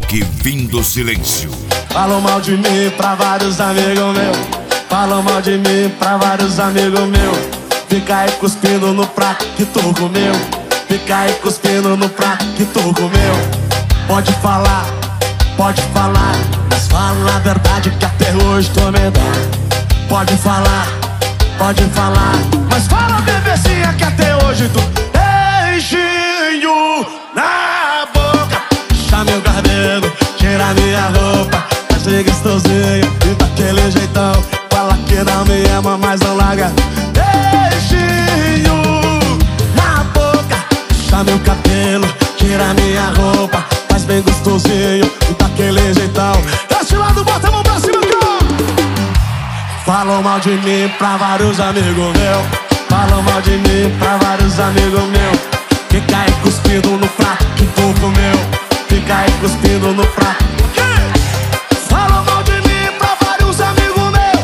Reboque vindo silêncio. Falam mal de mim pra vários amigos meus. Falam mal de mim pra vários amigos meus. Fica aí cuspindo no prato que tu comeu. Fica aí cuspindo no prato que tu comeu. Pode falar, mas fala a verdade que até hoje tô medado. Pode falar, mas fala bebezinha que até hoje tu beijinho na boca. Puxa meu cabelo, tira minha roupa, faz bem gostosinho e daquele jeitão. Fala que não me ama, mas não larga. Beijinho na boca. Puxa meu cabelo, tira minha roupa, faz bem gostosinho e daquele jeitão. Desse lado, bota a mão pra cima, cara. Falam mal de mim pra vários amigos meus. Falam mal de mim pra vários amigos meus. Fica aí cuspindo no prato que tu comeu. Fica aí cuspindo no prato. Falam mal de mim pra vários amigos meus.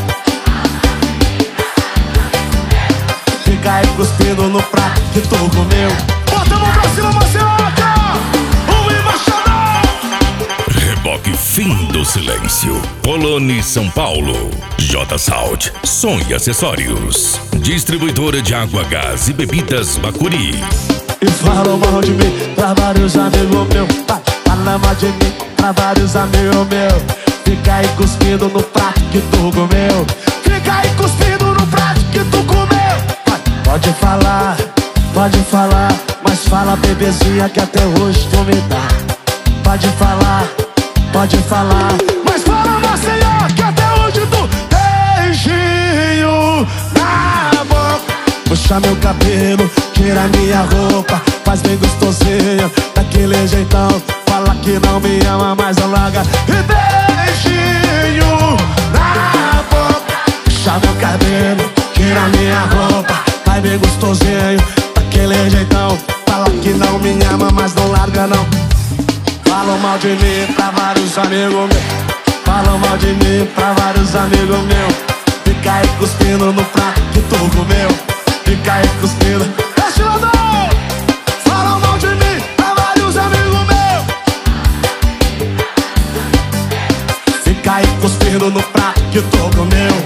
Fica aí cuspindo no prato que tu comeu. Bota a mão pra cima, Marceloca! O embaixador! Reboque fim do silêncio. Poloni São Paulo. J Salt, som e acessórios. Distribuidora de água, gás e bebidas Bacuri. E falam mal de mim pra vários amigos meus. Falam mal de mim pra vários amigos meus. Fica aí cuspindo no prato que tu comeu. Fica aí cuspindo no prato que tu comeu. Pode falar, mas fala bebezinha que até hoje tu me dá. Pode falar, mas fala Maceió que até hoje tu beijinho na boca. Puxa meu cabelo, tira minha roupa, faz bem gostosinho daquele jeitão. Fala que não me ama, mas não larga. E beijinho na boca. Puxa meu cabelo, tira minha roupa, faz bem gostosinho daquele jeitão. Fala que não me ama, mas não larga não. Falam mal de mim pra vários amigos meus. Falam mal de mim pra vários amigos meus. Fica aí cuspindo no prato que tu comeu. Fica aí cuspindo. Desce lá, falam mal de mim pra vários amigos meus. Fica aí cuspindo no prato que tu comeu.